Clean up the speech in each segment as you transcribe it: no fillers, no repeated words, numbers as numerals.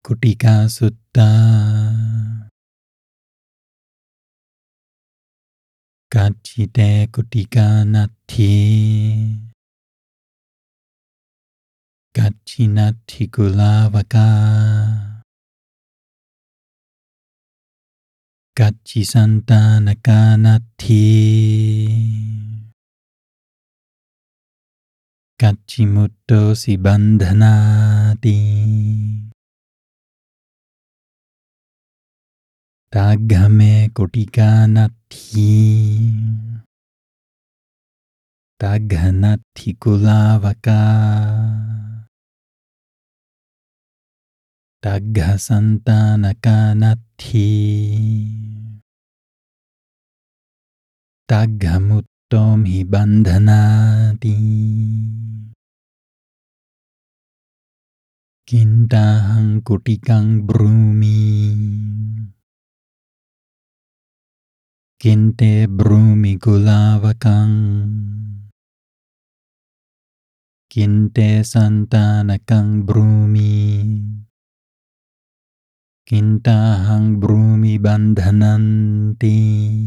Kutika Sutta Kachite Kutika Nati Kachinati Kulavaka Kachisantanaka Nati Kachimutto Sibandhanati Taghame Kutika Nati Taghanati Kulavaka Taghasantanaka Nati Taghamuttom hi bandhanati Kintahang kutikang brumi Kinte brumi kulavakang Kinte santanakang brumi Kintahang brumi bandhananti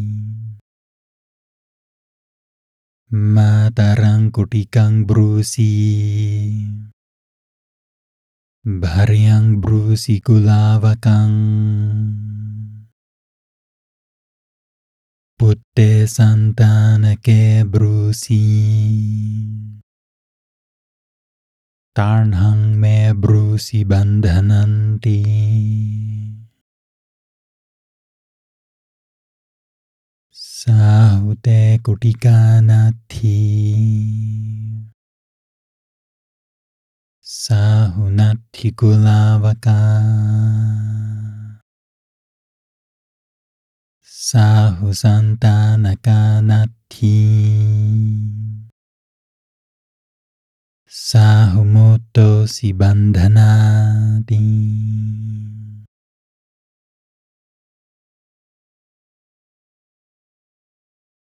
Matarang kutikang brusi Bharyang brusi kulavakang Putte santanake brusi Tarnhang me brusi bandhananti Sahute kutika nati Sahunati kulavaka Sahu santanaka nati Sahumuto si bandhanati